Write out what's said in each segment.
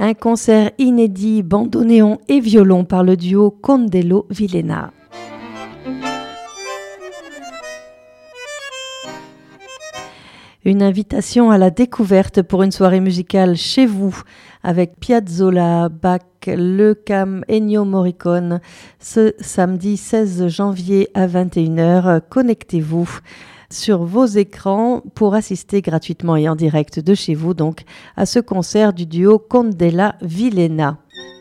Un concert inédit, bandoneon et violon par le duo Condello-Villena. Une invitation à la découverte pour une soirée musicale chez vous avec Piazzolla, Bach, Le Cam, Ennio Morricone ce samedi 16 janvier à 21h. Connectez-vous sur vos écrans pour assister gratuitement et en direct de chez vous donc à ce concert du duo Condello-Villena.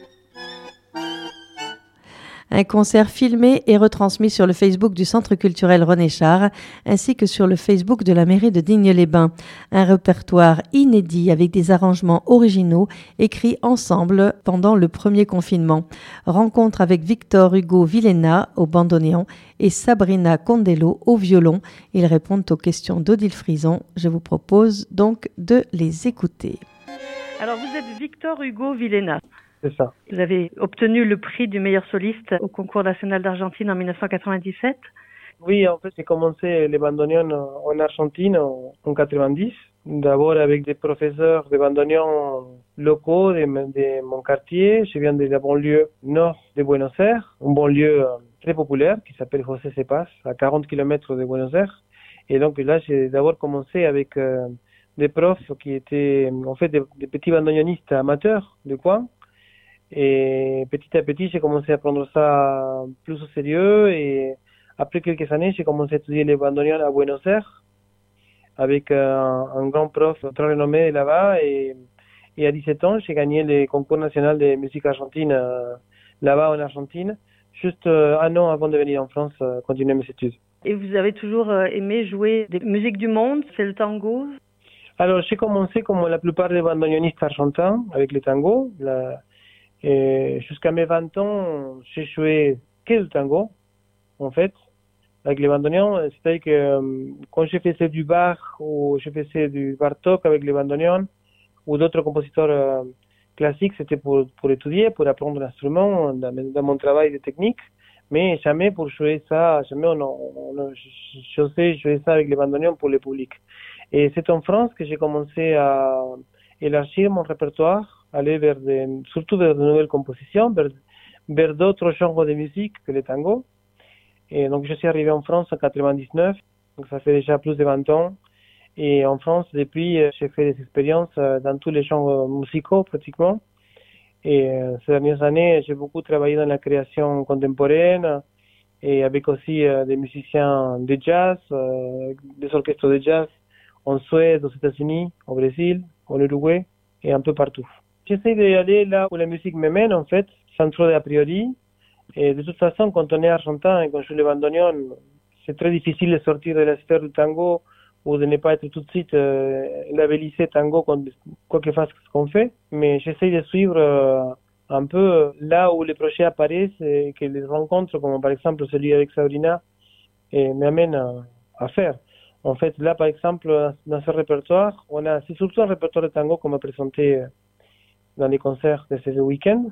Un concert filmé et retransmis sur le Facebook du Centre culturel René Char ainsi que sur le Facebook de la mairie de Digne-les-Bains. Un répertoire inédit avec des arrangements originaux écrits ensemble pendant le premier confinement. Rencontre avec Victor Hugo Villena au bandoneon et Sabrina Condello au violon. Ils répondent aux questions d'Odile Frison. Je vous propose donc de les écouter. Alors vous êtes Victor Hugo Villena. C'est ça. Vous avez obtenu le prix du meilleur soliste au concours national d'Argentine en 1997. Oui, en fait, j'ai commencé les bandoneons en Argentine en 90. D'abord avec des professeurs de bandoneon locaux de mon quartier. Je viens de la banlieue nord de Buenos Aires, une banlieue très populaire qui s'appelle José Cepaz, à 40 km de Buenos Aires. Et donc là, j'ai d'abord commencé avec des profs qui étaient en fait des petits bandoneonistes amateurs de coin. Et petit à petit, j'ai commencé à prendre ça plus au sérieux et après quelques années, j'ai commencé à étudier les bandoneons à Buenos Aires avec un grand prof très renommé là-bas et à 17 ans, j'ai gagné le concours national de musique argentine là-bas en Argentine, juste un an avant de venir en France continuer mes études. Et vous avez toujours aimé jouer des musiques du monde, c'est le tango? Alors, j'ai commencé comme la plupart des bandoneonistes argentins avec le tango. Et jusqu'à mes 20 ans, j'ai joué que le tango, en fait, avec les bandoneons. C'est-à-dire que quand je faisais du Bach ou je faisais du Bartók avec les bandoneons ou d'autres compositeurs classiques, c'était pour étudier, pour apprendre l'instrument dans mon travail de technique, mais jamais pour jouer ça, jamais j'osais jouer ça avec les bandoneons pour le public. Et c'est en France que j'ai commencé à élargir mon répertoire, aller surtout vers de nouvelles compositions, vers d'autres genres de musique que le tango. Et donc, je suis arrivé en France en 99, donc ça fait déjà plus de 20 ans. Et en France, depuis, j'ai fait des expériences dans tous les genres musicaux, pratiquement. Et ces dernières années, j'ai beaucoup travaillé dans la création contemporaine et avec aussi des musiciens de jazz, des orchestres de jazz en Suède, aux États-Unis, au Brésil, en Uruguay et un peu partout. J'essaie d'aller là où la musique me mène, en fait, sans trop d'a priori. Et de toute façon, quand on est argentin et qu'on joue le bandoneon, c'est très difficile de sortir de la sphère du tango ou de ne pas être tout de suite labellisé tango, quoi que fasse ce qu'on fait. Mais j'essaie de suivre un peu là où les projets apparaissent et que les rencontres, comme par exemple celui avec Sabrina, m'amènent à faire. En fait, là, par exemple, dans ce répertoire, c'est surtout un répertoire de tango qu'on m'a présenté dans les concerts de ce week-end.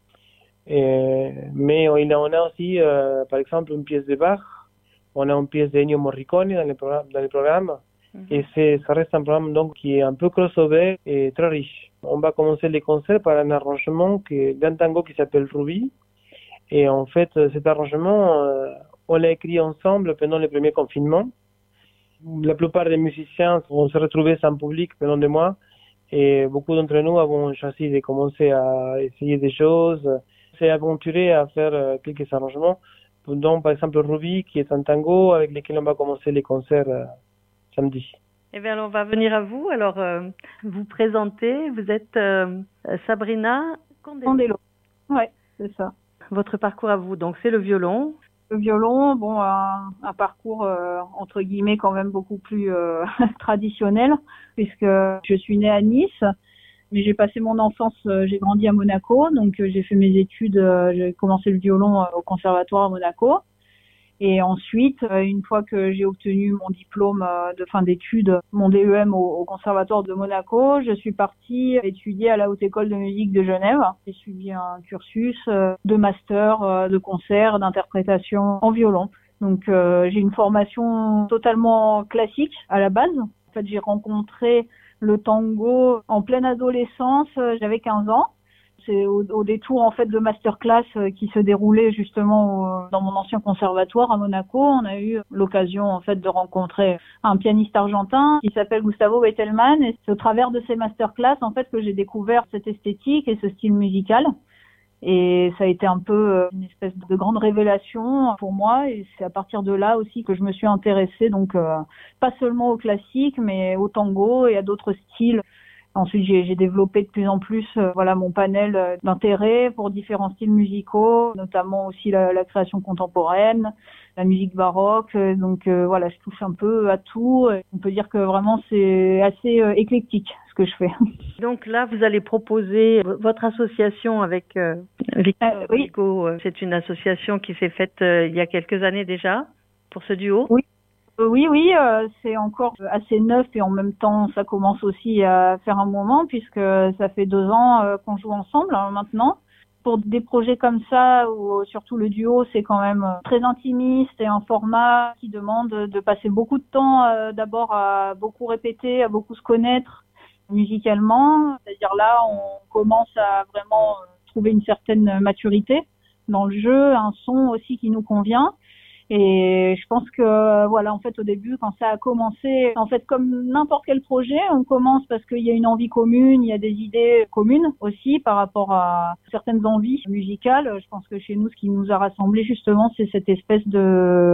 Mais on a aussi, par exemple, une pièce de Bach, on a une pièce d'Ennio Morricone dans le programme. Et ça reste un programme donc qui est un peu crossover et très riche. On va commencer les concerts par un arrangement d'un tango qui s'appelle Ruby. Et en fait, cet arrangement, on l'a écrit ensemble pendant le premier confinement. La plupart des musiciens vont se retrouver sans public pendant des mois. Et beaucoup d'entre nous avons choisi de commencer à essayer des choses, s'est aventuré à faire quelques arrangements, dont par exemple Ruby, qui est un tango avec lequel on va commencer les concerts samedi. Eh bien, alors, on va venir à vous. Alors, vous présentez, vous êtes Sabrina Condello. Oui, c'est ça. Votre parcours à vous, donc c'est le violon. Le violon, bon, un parcours entre guillemets quand même beaucoup plus traditionnel, puisque je suis née à Nice, mais j'ai passé mon enfance, j'ai grandi à Monaco, donc j'ai fait mes études, j'ai commencé le violon au conservatoire à Monaco. Et ensuite, une fois que j'ai obtenu mon diplôme de fin d'études, mon DEM au Conservatoire de Monaco, je suis partie étudier à la Haute École de musique de Genève. J'ai suivi un cursus de master, de concert, d'interprétation en violon. Donc j'ai une formation totalement classique à la base. En fait, j'ai rencontré le tango en pleine adolescence, j'avais 15 ans. C'est au détour en fait de masterclass qui se déroulait justement dans mon ancien conservatoire à Monaco. On a eu l'occasion en fait de rencontrer un pianiste argentin qui s'appelle Gustavo Bettelmann, et c'est au travers de ces masterclass en fait que j'ai découvert cette esthétique et ce style musical. Et ça a été un peu une espèce de grande révélation pour moi, et c'est à partir de là aussi que je me suis intéressée donc pas seulement au classique mais au tango et à d'autres styles. Ensuite, j'ai développé de plus en plus mon panel d'intérêt pour différents styles musicaux, notamment aussi la création contemporaine, la musique baroque. Donc voilà, je touche un peu à tout. On peut dire que vraiment c'est assez éclectique ce que je fais. Donc là, vous allez proposer votre association avec Victor Hugo. C'est une association qui s'est faite il y a quelques années déjà pour ce duo. Oui, c'est encore assez neuf et en même temps ça commence aussi à faire un moment puisque ça fait 2 ans qu'on joue ensemble maintenant. Pour des projets comme ça, ou surtout le duo, c'est quand même très intimiste et un format qui demande de passer beaucoup de temps d'abord à beaucoup répéter, à beaucoup se connaître musicalement. C'est-à-dire là, on commence à vraiment trouver une certaine maturité dans le jeu, un son aussi qui nous convient. Et je pense que voilà, en fait, au début, quand ça a commencé, en fait, comme n'importe quel projet, on commence parce qu'il y a une envie commune, il y a des idées communes aussi par rapport à certaines envies musicales. Je pense que chez nous, ce qui nous a rassemblés justement, c'est cette espèce de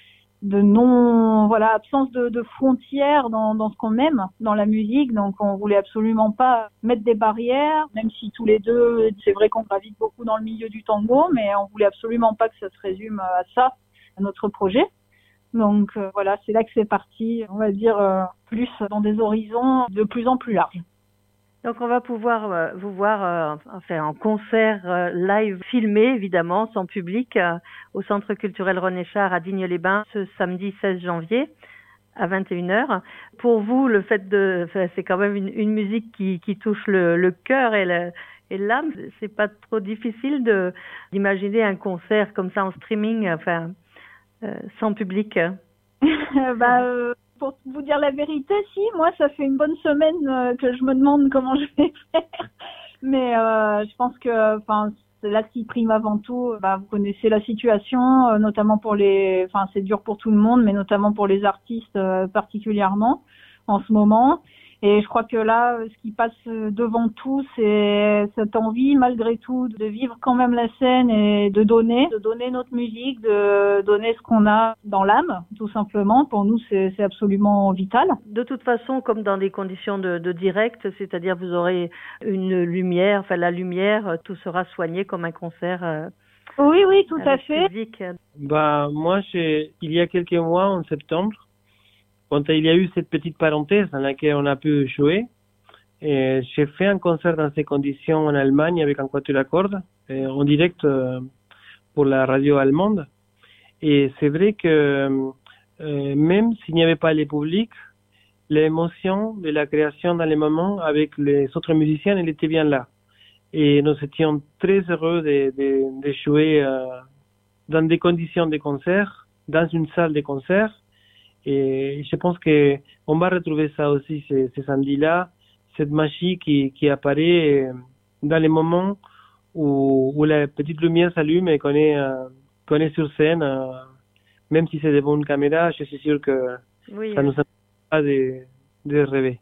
absence de frontières dans ce qu'on aime dans la musique. Donc on voulait absolument pas mettre des barrières, même si tous les deux, c'est vrai qu'on gravite beaucoup dans le milieu du tango, mais on voulait absolument pas que ça se résume à ça, à notre projet. Donc voilà, c'est là que c'est parti, on va dire plus dans des horizons de plus en plus larges. Donc on va pouvoir vous voir en concert live filmé, évidemment, sans public, au Centre culturel René Char à Digne-les-Bains ce samedi 16 janvier à 21h. Pour vous, le fait c'est quand même une musique qui touche le cœur et l'âme. C'est pas trop difficile d'imaginer un concert comme ça en streaming, sans public. Pour vous dire la vérité, si, moi, ça fait une bonne semaine que je me demande comment je vais faire. Mais je pense que, c'est là qui prime avant tout. Vous connaissez la situation, notamment pour c'est dur pour tout le monde, mais notamment pour les artistes particulièrement en ce moment. Et je crois que là, ce qui passe devant tout, c'est cette envie, malgré tout, de vivre quand même la scène et de donner notre musique, de donner ce qu'on a dans l'âme, tout simplement. Pour nous, c'est absolument vital. De toute façon, comme dans des conditions de direct, c'est-à-dire vous aurez une lumière, la lumière, tout sera soigné comme un concert. Oui, tout à fait. Public. Moi, il y a quelques mois, en septembre, quand il y a eu cette petite parenthèse dans laquelle on a pu jouer, j'ai fait un concert dans ces conditions en Allemagne avec un quatuor à cordes, en direct pour la radio allemande. Et c'est vrai que même s'il n'y avait pas le public, l'émotion de la création dans les moments avec les autres musiciens, elle était bien là. Et nous étions très heureux de jouer dans des conditions de concert, dans une salle de concert. Et je pense que on va retrouver ça aussi ce samedi-là, cette magie qui apparaît dans les moments où la petite lumière s'allume et qu'on est sur scène, même si c'est devant une caméra, je suis sûr que ça nous empêche pas de rêver.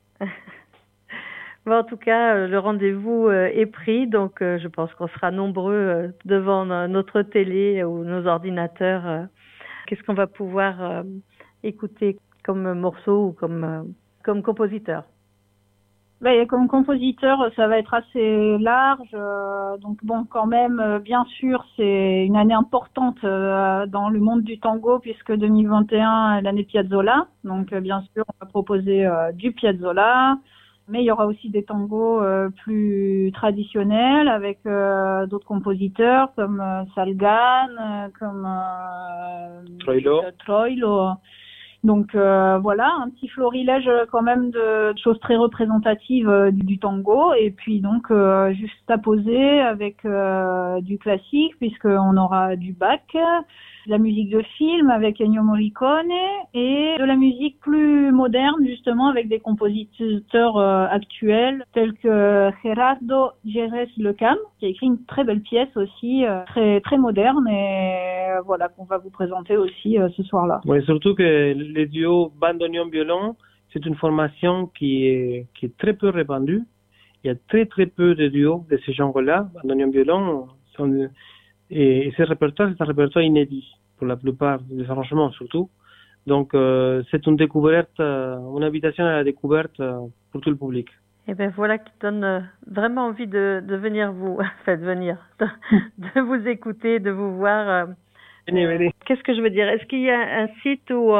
En tout cas, le rendez-vous est pris, donc je pense qu'on sera nombreux devant notre télé ou nos ordinateurs. Qu'est-ce qu'on va pouvoir écouter comme morceau ou comme compositeur? Comme compositeur, ça va être assez large. Donc quand même, bien sûr, c'est une année importante dans le monde du tango puisque 2021 est l'année Piazzolla. Donc bien sûr, on va proposer du Piazzolla, mais il y aura aussi des tangos plus traditionnels avec d'autres compositeurs comme Salgan, comme Troilo. Donc voilà, un petit florilège quand même de choses très représentatives du tango, et puis donc juste à poser avec du classique, puisqu'on aura du Bach, de la musique de film avec Ennio Morricone, et de la musique plus moderne justement avec des compositeurs actuels tels que Gerardo Jerez Lecam, qui a écrit une très belle pièce aussi, très très moderne, et voilà, qu'on va vous présenter aussi ce soir-là. Oui, surtout que les duos bandoneon-violon, c'est une formation qui est très peu répandue. Il y a très très peu de duos de ce genre-là, bandoneon-violon, et ce répertoire, c'est un répertoire inédit pour la plupart des arrangements surtout. Donc c'est une découverte, une invitation à la découverte pour tout le public. Et ben voilà qui donne vraiment envie de venir de vous écouter, de vous voir. Qu'est-ce que je veux dire? Est-ce qu'il y a un site où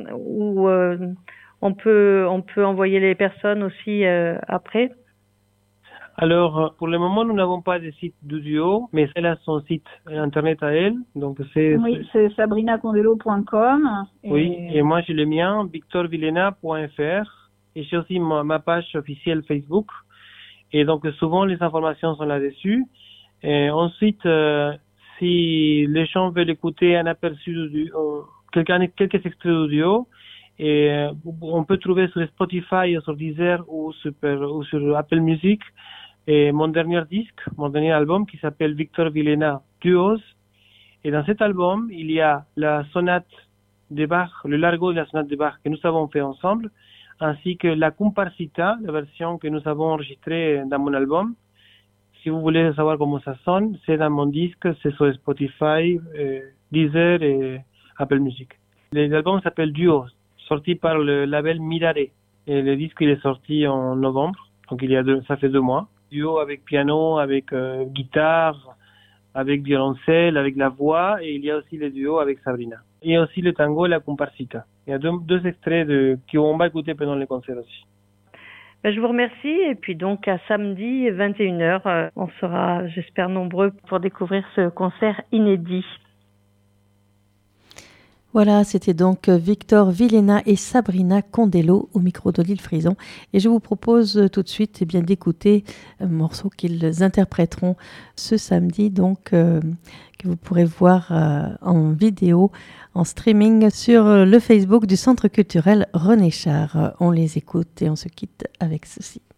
on peut envoyer les personnes aussi après? Alors, pour le moment, nous n'avons pas de site du duo, mais elle a son site internet à elle. Donc c'est sabrinacondello.com. Oui, et moi j'ai le mien, victorvilena.fr, et j'ai aussi ma page officielle Facebook. Et donc souvent les informations sont là-dessus. Et ensuite, si les gens veulent écouter un aperçu du quelques extraits du duo, et on peut trouver sur Spotify, sur Deezer ou sur Apple Music et mon dernier album qui s'appelle Victor Vilena Duos. Et dans cet album, il y a la sonate de Bach, le largo de la sonate de Bach que nous avons fait ensemble, ainsi que la comparsita, la version que nous avons enregistrée dans mon album. Si vous voulez savoir comment ça sonne, c'est dans mon disque, c'est sur Spotify, Deezer et Apple Music. L'album s'appelle Duos, sorti par le label Mirare. Et le disque il est sorti en novembre, donc ça fait 2 mois. Duo avec piano, avec guitare, avec violoncelle, avec la voix, et il y a aussi le duo avec Sabrina. Et aussi le tango et la comparsita. Il y a deux extraits qu'on va écouter pendant le concert aussi. Je vous remercie, et puis donc à samedi 21h, on sera, j'espère, nombreux pour découvrir ce concert inédit. Voilà, c'était donc Victor Vilena et Sabrina Condello au micro d'Odile Frison. Et je vous propose tout de suite d'écouter un morceau qu'ils interpréteront ce samedi, donc que vous pourrez voir en vidéo, en streaming sur le Facebook du Centre culturel René Char. On les écoute et on se quitte avec ceci.